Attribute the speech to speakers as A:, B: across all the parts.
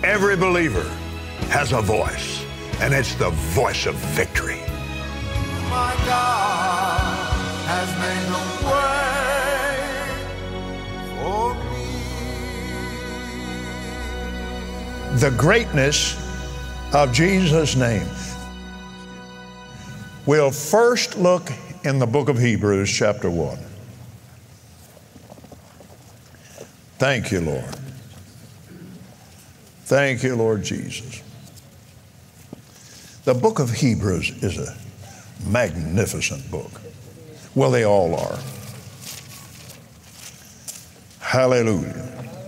A: Every believer has a voice, and it's the voice of victory.
B: My God has made a way for me.
A: The greatness of Jesus' name. We'll first look in the book of Hebrews, chapter 1. Thank you, Lord. Thank you, Lord Jesus. The book of Hebrews is a magnificent book. Well, they all are. Hallelujah.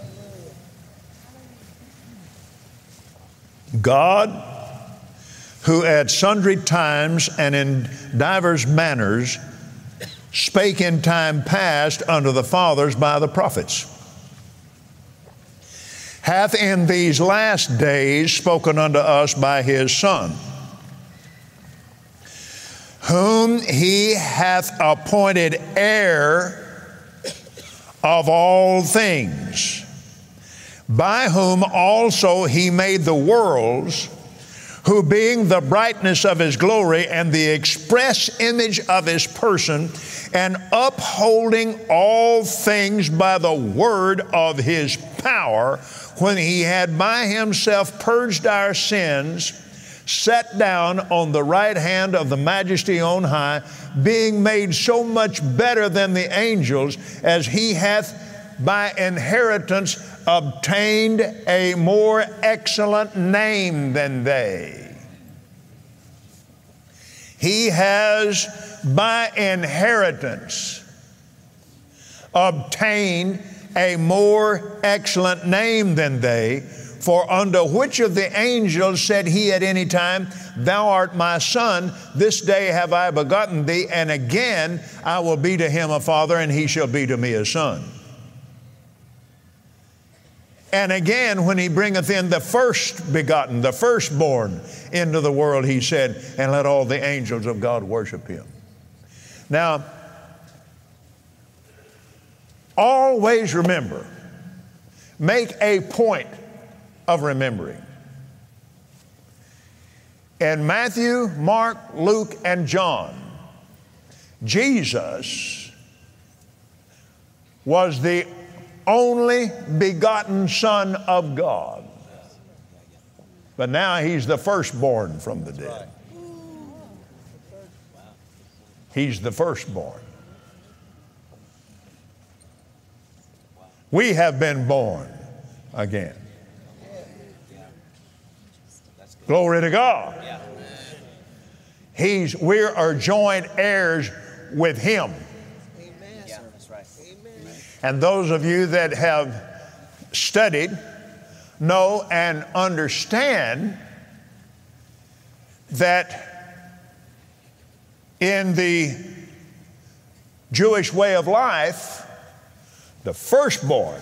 A: God, who at sundry times and in divers manners spake in time past unto the fathers by the prophets, hath in these last days spoken unto us by His Son, whom He hath appointed heir of all things, by whom also He made the worlds, who being the brightness of His glory and the express image of His person, and upholding all things by the word of His power, when He had by Himself purged our sins, sat down on the right hand of the Majesty on high, being made so much better than the angels, as He hath by inheritance obtained a more excellent name than they. He has by inheritance obtained a more excellent name than they. For unto which of the angels said He at any time, Thou art my Son, this day have I begotten thee, and again I will be to him a father, and he shall be to me a son. And again, when He bringeth in the first begotten, the firstborn into the world, He said, and let all the angels of God worship Him. Now, always remember, make a point of remembering. In Matthew, Mark, Luke, and John, Jesus was the only begotten Son of God. But now He's the firstborn from the dead. He's the firstborn. We have been born again. Glory to God. We are joint heirs with Him. And those of you that have studied know and understand that in the Jewish way of life, the firstborn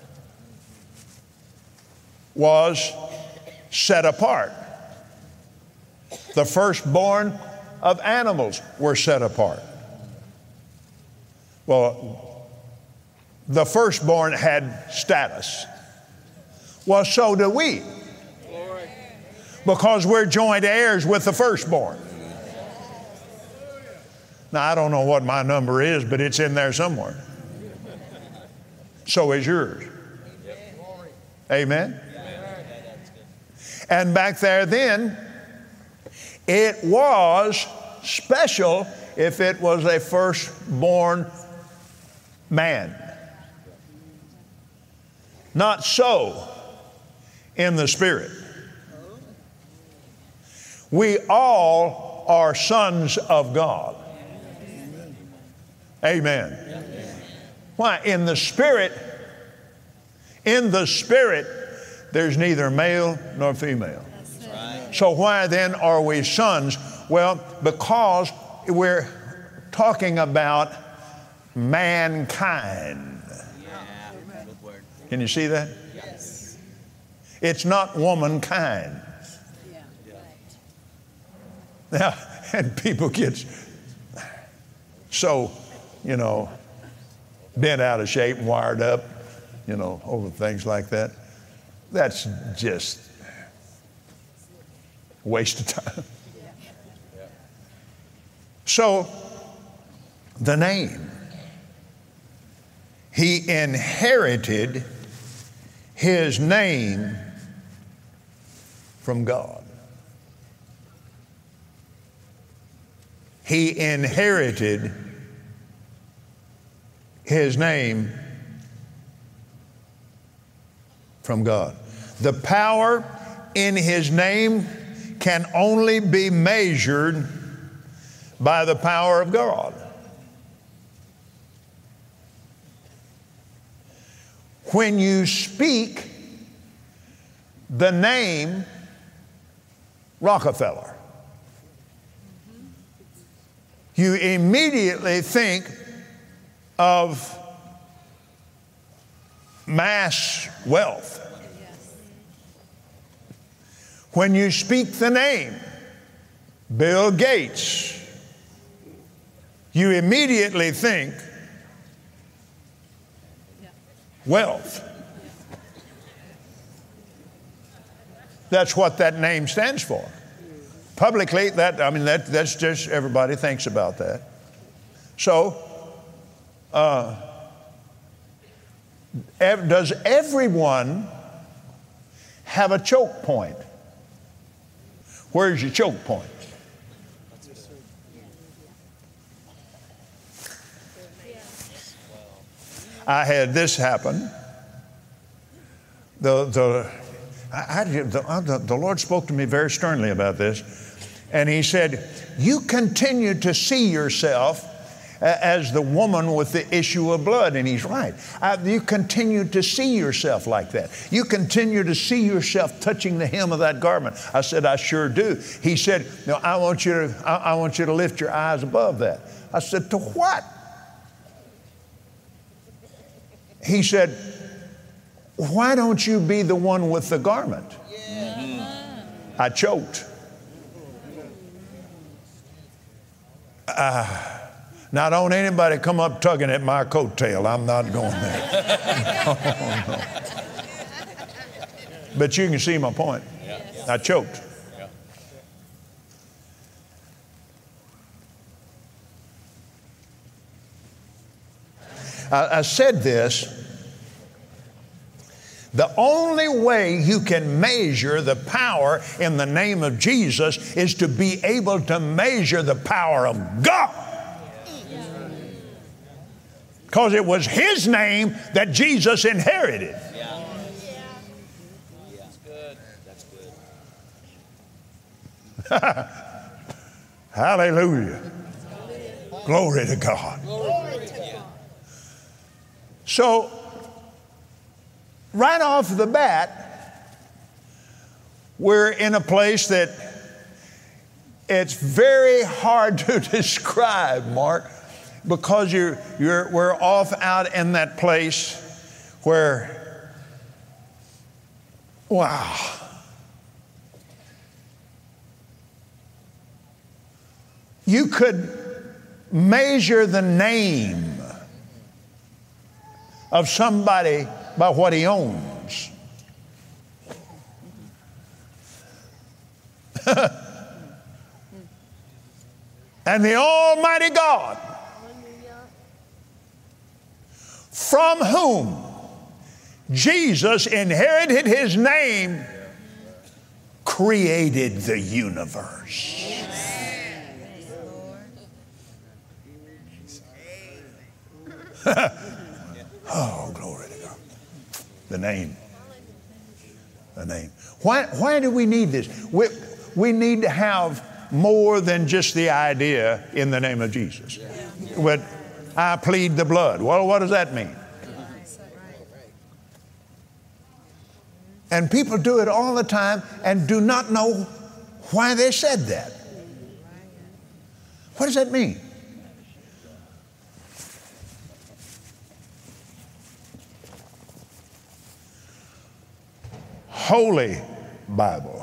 A: was set apart. The firstborn of animals were set apart. Well, the firstborn had status. Well, so do we. Because we're joint heirs with the firstborn. Now, I don't know what my number is, but it's in there somewhere. So is yours. Amen? And back there then, it was special if it was a firstborn man. Not so in the Spirit. We all are sons of God. Amen. Why? In the Spirit, there's neither male nor female. So why then are we sons? Well, because we're talking about mankind. Can you see that?
C: Yes.
A: It's not womankind. Now, and people get so, bent out of shape and wired up, over things like that. That's just a waste of time. So, the name. He inherited his name from God. He inherited his name from God. The power in his name can only be measured by the power of God. When you speak the name Rockefeller, you immediately think of mass wealth. When you speak the name Bill Gates, you immediately think wealth. That's what that name stands for. Publicly, that's just everybody thinks about that. So, does everyone have a choke point? Where's your choke point? I had this happen. The Lord spoke to me very sternly about this, and He said, you continue to see yourself as the woman with the issue of blood. And He's right. You continue to see yourself like that. You continue to see yourself touching the hem of that garment. I said, I sure do. He said, no, I want you to lift your eyes above that. I said, to what? He said, why don't you be the one with the garment? I choked. Now, don't anybody come up tugging at my coattail. I'm not going there. No. But you can see my point. I choked. I said this. The only way you can measure the power in the name of Jesus is to be able to measure the power of God. Because it was His name that Jesus inherited.
C: That's good. That's good.
A: Hallelujah. Glory to God. So, right off the bat, we're in a place that it's very hard to describe, Mark, because we're off out in that place where, wow. You could measure the name of somebody by what he owns. And the Almighty God, from whom Jesus inherited His name, created the universe. Oh, glory to God. The name. The name. Why do we need this? We need to have more than just the idea in the name of Jesus. But I plead the blood. Well, what does that mean? And people do it all the time and do not know why they said that. What does that mean? Holy Bible.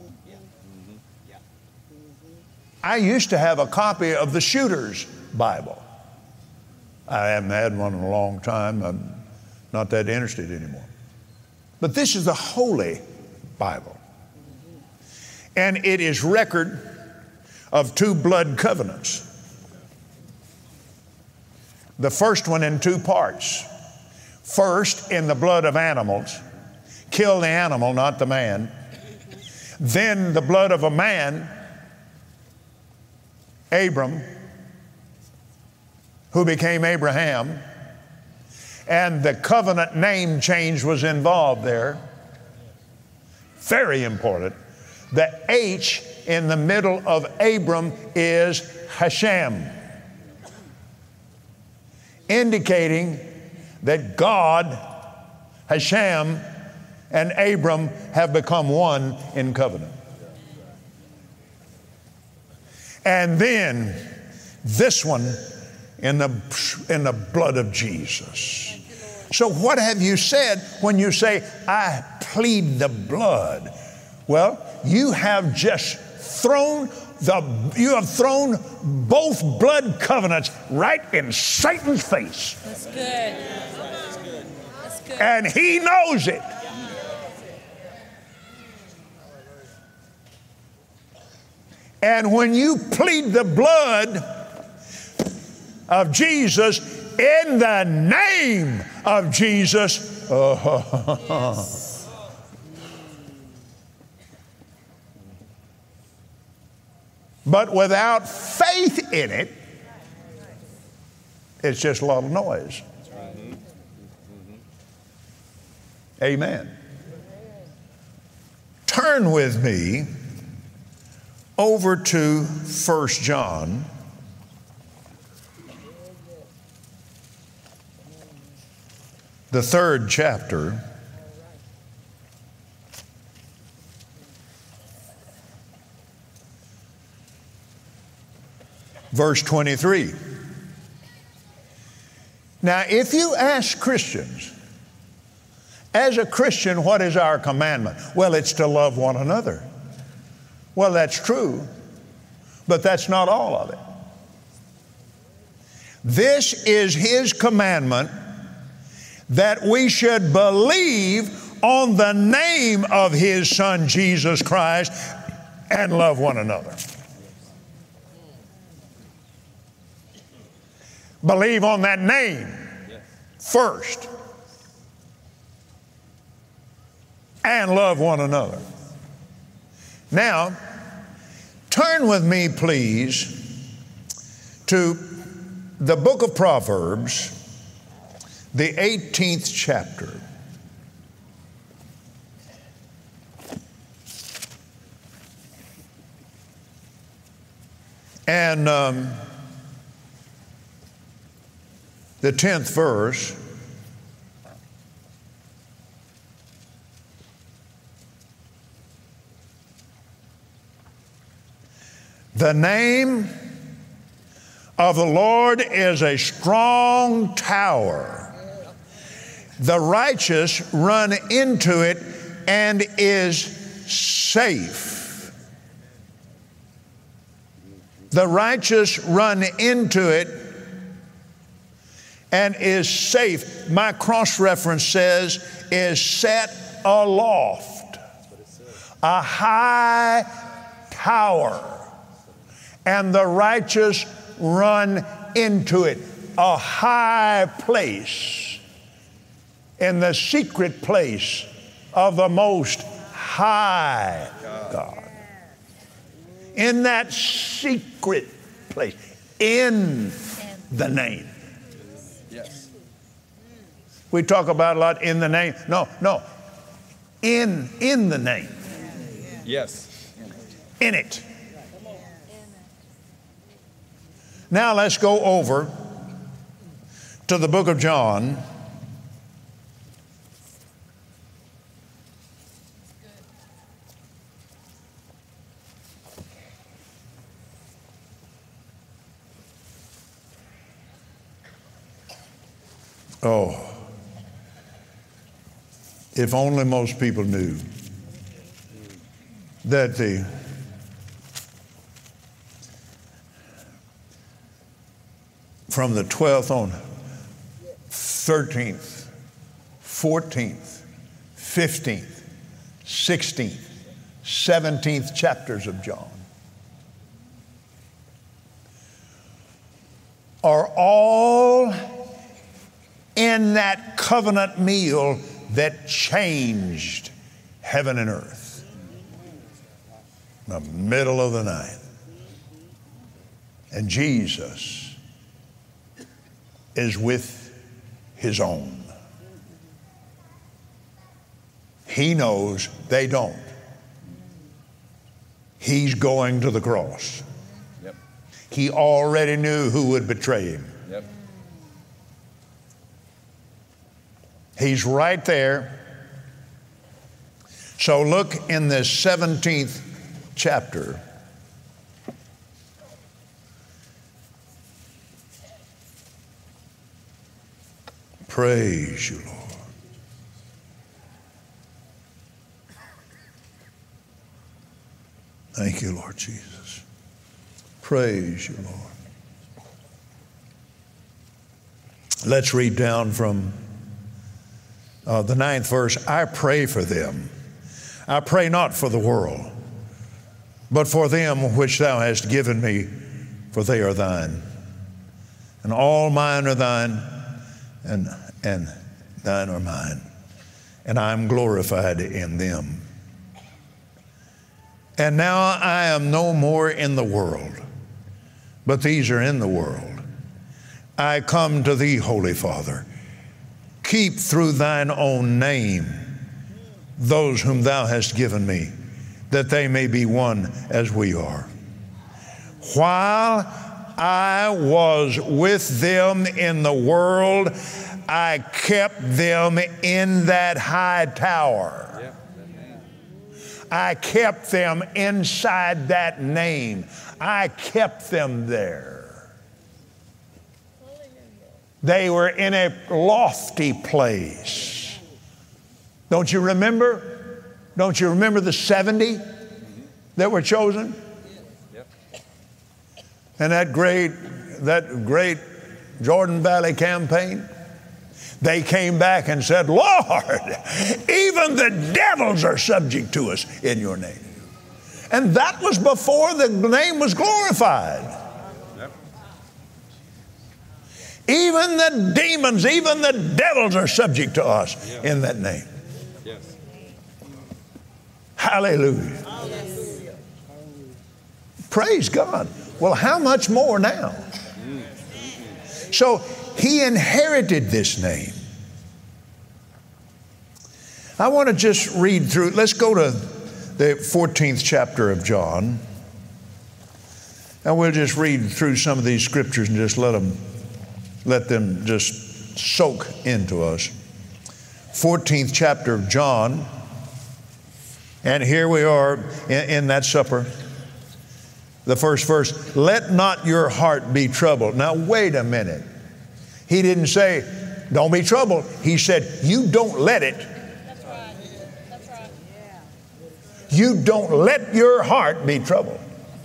A: I used to have a copy of the Shooter's Bible. I haven't had one in a long time. I'm not that interested anymore. But this is the Holy Bible. And it is record of two blood covenants. The first one in two parts. First, in the blood of animals. Kill the animal, not the man. Then the blood of a man, Abram, who became Abraham. And the covenant name change was involved there. Very important. The H in the middle of Abram is Hashem, indicating that God, Hashem, and Abram have become one in covenant. And then this one in the blood of Jesus. So what have you said when you say, I plead the blood? Well, you have just thrown both blood covenants right in Satan's face.
D: That's good. That's good. That's good.
A: And he knows it. And when you plead the blood of Jesus in the name of Jesus, but without faith in it, it's just a lot of noise. Amen. Turn with me over to 1 John. The 3rd chapter. Verse 23. Now, if you ask Christians, as a Christian, what is our commandment? Well, it's to love one another. Well, that's true, but that's not all of it. This is His commandment, that we should believe on the name of His Son, Jesus Christ, and love one another. Believe on that name first, and love one another. Now, turn with me, please, to the book of Proverbs, the 18th chapter. And the 10th verse. The name of the Lord is a strong tower. The righteous run into it and is safe. The righteous run into it and is safe. My cross-reference says, is set aloft. A high tower. And the righteous run into it. A high place. In the secret place of the Most High God. In that secret place. In the name.
C: Yes.
A: We talk about a lot in the name. No. In the name.
C: Yes.
A: In it. Now let's go over to the book of John. Oh, if only most people knew that from the 12th on, 13th, 14th, 15th, 16th, 17th chapters of John are all in that covenant meal that changed heaven and earth. In the middle of the night. And Jesus is with his own. He knows they don't. He's going to the cross.
C: Yep.
A: He already knew who would betray him.
C: Yep.
A: He's right there. So look in this 17th chapter. Praise you, Lord. Thank you, Lord Jesus. Praise you, Lord. Let's read down from the 9th verse. I pray for them. I pray not for the world, but for them which thou hast given me, for they are thine. And all mine are thine, and thine are mine. And I am glorified in them. And now I am no more in the world, but these are in the world. I come to thee, Holy Father. Keep through thine own name those whom thou hast given me, that they may be one as we are. While I was with them in the world, I kept them in that high tower. I kept them inside that name. I kept them there. They were in a lofty place. Don't you remember? Don't you remember the 70 that were chosen? And that great Jordan Valley campaign? They came back and said, Lord, even the devils are subject to us in your name. And that was before the name was glorified. Yep. Even the demons, even the devils are subject to us in that name.
C: Yes.
A: Hallelujah.
C: Hallelujah.
A: Praise God. Well, how much more now? So he inherited this name. I want to just read through. Let's go to the 14th chapter of John. And we'll just read through some of these scriptures and just let them just soak into us. 14th chapter of John. And here we are in that supper. The first verse, let not your heart be troubled. Now, wait a minute. He didn't say, don't be troubled. He said, you don't let it.
D: That's right. That's right.
A: You don't let your heart be troubled.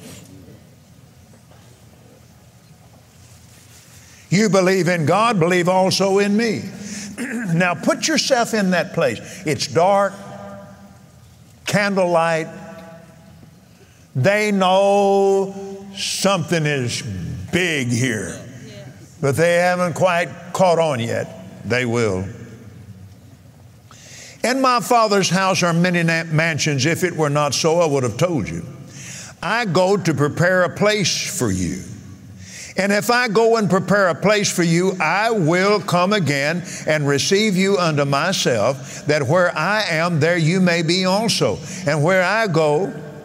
A: You believe in God, believe also in me. Now, put yourself in that place. It's dark, candlelight. They know something is big here, but they haven't quite caught on yet. They will. In my Father's house are many mansions. If it were not so, I would have told you. I go to prepare a place for you. And if I go and prepare a place for you, I will come again and receive you unto myself, that where I am, there you may be also. And where I go,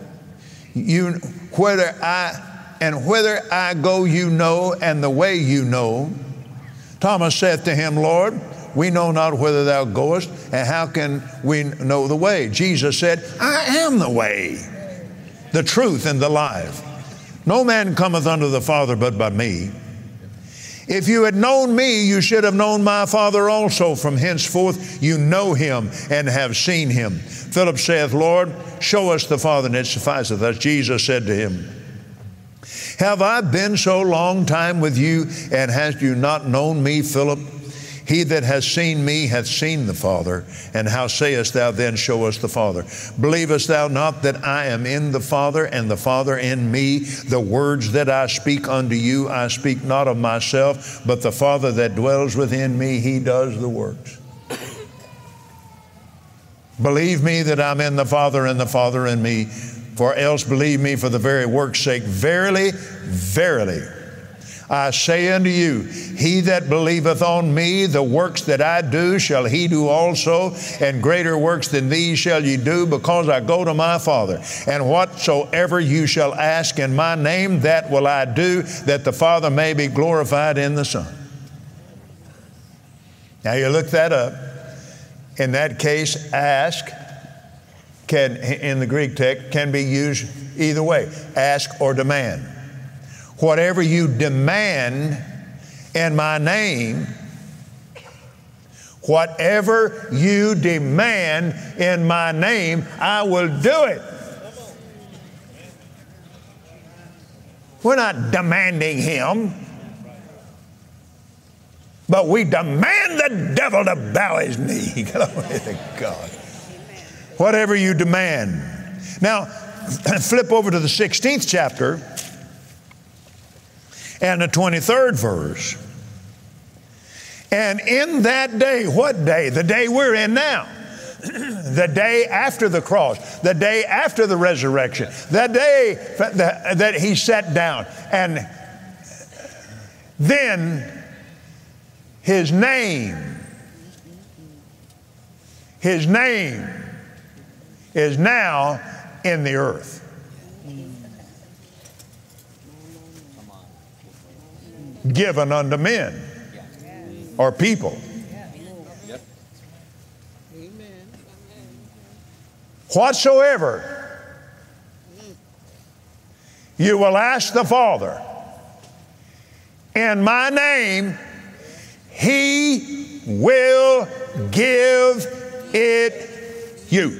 A: whither I go, you know, and the way you know. Thomas saith to him, Lord, we know not whither thou goest, and how can we know the way? Jesus said, I am the way, the truth, and the life. No man cometh unto the Father but by me. If you had known me, you should have known my Father also. From henceforth you know him and have seen him. Philip saith, Lord, show us the Father, and it sufficeth us. Jesus said to him, have I been so long time with you, and hast you not known me, Philip? He that has seen me hath seen the Father. And how sayest thou then, show us the Father? Believest thou not that I am in the Father, and the Father in me? The words that I speak unto you, I speak not of myself, but the Father that dwells within me, He does the works. Believe me that I'm in the Father, and the Father in me, for else believe me for the very work's sake. Verily, verily, I say unto you, he that believeth on me, the works that I do shall he do also, and greater works than these shall ye do, because I go to my Father. And whatsoever you shall ask in my name, that will I do, that the Father may be glorified in the Son. Now you look that up. In that case, ask can, in the Greek text, can be used either way, ask or demand. Whatever you demand in my name, whatever you demand in my name, I will do it. We're not demanding Him, but we demand the devil to bow his knee. Glory to God. Whatever you demand. Now, flip over to the 16th chapter and the 23rd verse. And in that day, what day? The day we're in now. The day after the cross, the day after the resurrection, the day that He sat down. And then His name is now in the earth. Given unto men or people. Whatsoever you will ask the Father in my name, He will give it you.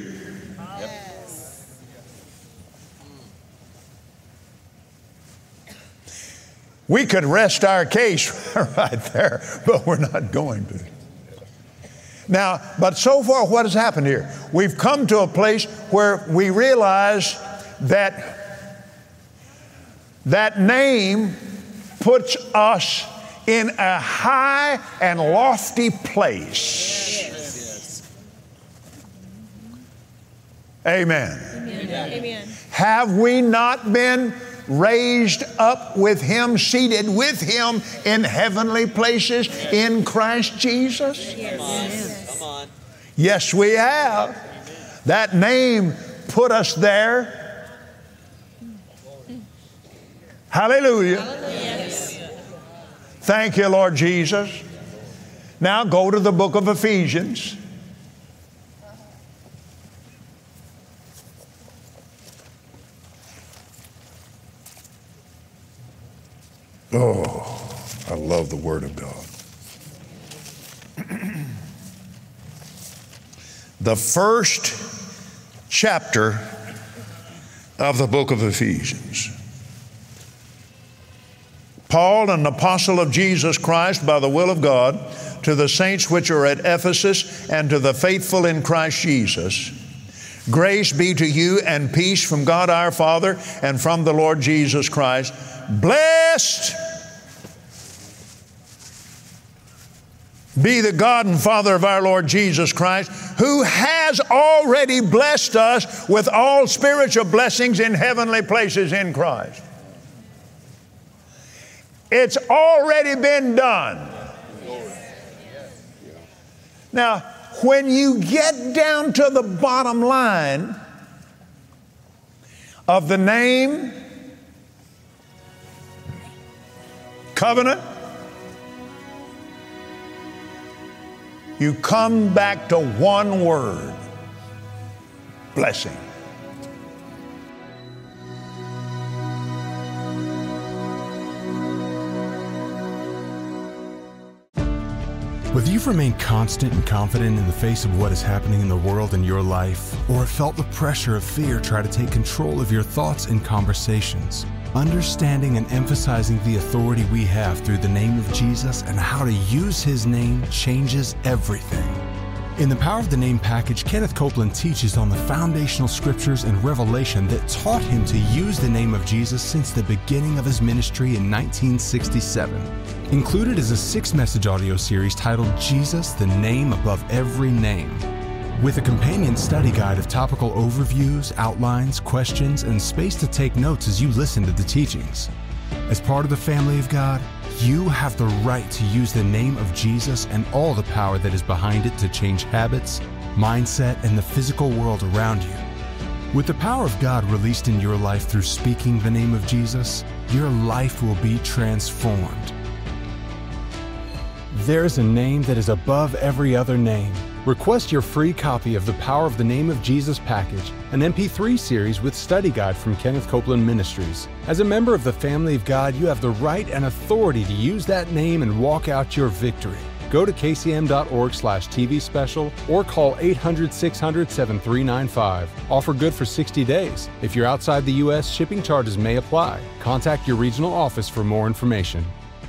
A: We could rest our case right there, but we're not going to. Now, but so far, what has happened here? We've come to a place where we realize that that name puts us in a high and lofty place. Amen.
D: Amen.
A: Have we not been raised up with Him, seated with Him in heavenly places in Christ Jesus?
D: Yes.
C: Come on.
A: Yes, we have. That name put us there. Hallelujah.
D: Yes.
A: Thank you, Lord Jesus. Now go to the book of Ephesians. Oh, I love the Word of God. The first chapter of the book of Ephesians. Paul, an apostle of Jesus Christ by the will of God, to the saints which are at Ephesus and to the faithful in Christ Jesus, grace be to you and peace from God our Father and from the Lord Jesus Christ. Blessed be the God and Father of our Lord Jesus Christ, who has already blessed us with all spiritual blessings in heavenly places in Christ. It's already been done. Now, when you get down to the bottom line of the name, covenant, you come back to one word: blessing.
E: Whether you've remained constant and confident in the face of what is happening in the world and your life, or have felt the pressure of fear try to take control of your thoughts and conversations, Understanding and emphasizing the authority we have through the name of Jesus and how to use His name changes everything. In the Power of the Name package, Kenneth Copeland teaches on the foundational scriptures and revelation that taught him to use the name of Jesus since the beginning of his ministry in 1967. Included is a 6-message audio series titled Jesus, the Name Above Every Name, with a companion study guide of topical overviews, outlines, questions, and space to take notes as you listen to the teachings. As part of the family of God, you have the right to use the name of Jesus and all the power that is behind it to change habits, mindset, and the physical world around you. With the power of God released in your life through speaking the name of Jesus, your life will be transformed. There is a name that is above every other name. Request your free copy of the Power of the Name of Jesus package, an MP3 series with study guide from Kenneth Copeland Ministries. As a member of the family of God, you have the right and authority to use that name and walk out your victory. Go to kcm.org/TV special or call 800-600-7395. Offer good for 60 days. If you're outside the U.S., shipping charges may apply. Contact your regional office for more information.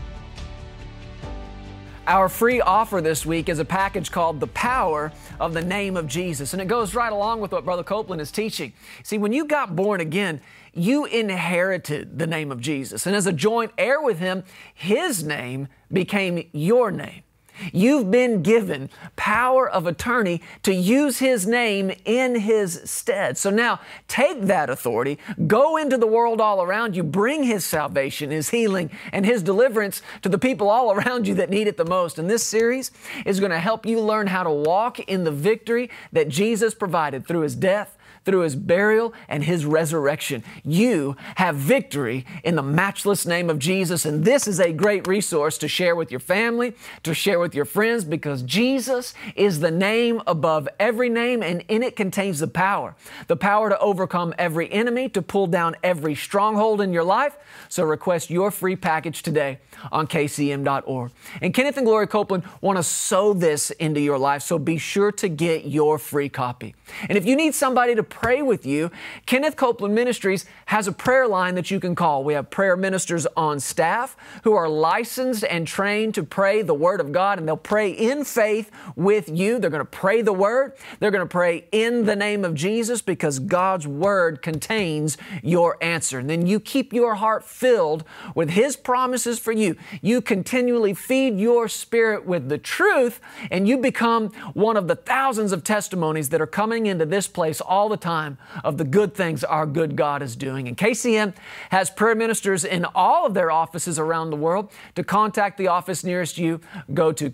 F: Our free offer this week is a package called The Power of the Name of Jesus, and it goes right along with what Brother Copeland is teaching. See, when you got born again, you inherited the name of Jesus, and as a joint heir with Him, His name became your name. You've been given power of attorney to use His name in His stead. So now take that authority, go into the world all around you, bring His salvation, His healing, and His deliverance to the people all around you that need it the most. And this series is going to help you learn how to walk in the victory that Jesus provided through His death, through His burial, and His resurrection. You have victory in the matchless name of Jesus, and this is a great resource to share with your family, to share with your friends, because Jesus is the name above every name, and in it contains the power to overcome every enemy, to pull down every stronghold in your life. So request your free package today on kcm.org. And Kenneth and Gloria Copeland want to sow this into your life, so be sure to get your free copy. And if you need somebody to pray with you, Kenneth Copeland Ministries has a prayer line that you can call. We have prayer ministers on staff who are licensed and trained to pray the Word of God, and they'll pray in faith with you. They're going to pray the Word. They're going to pray in the name of Jesus, because God's Word contains your answer. And then you keep your heart filled with His promises for you. You continually feed your spirit with the truth, and you become one of the thousands of testimonies that are coming into this place all the time of the good things our good God is doing. And KCM has prayer ministers in all of their offices around the world. To contact the office nearest you, go to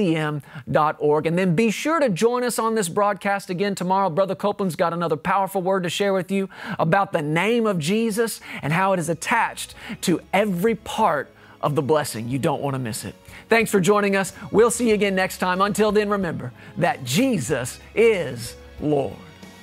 F: kcm.org. And then be sure to join us on this broadcast again tomorrow. Brother Copeland's got another powerful word to share with you about the name of Jesus and how it is attached to every part of the blessing. You don't want to miss it. Thanks for joining us. We'll see you again next time. Until then, remember that Jesus is Lord.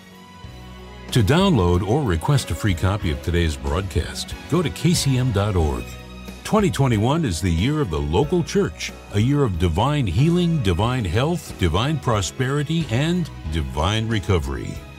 G: To download or request a free copy of today's broadcast, go to kcm.org. 2021 is the year of the local church, a year of divine healing, divine health, divine prosperity, and divine recovery.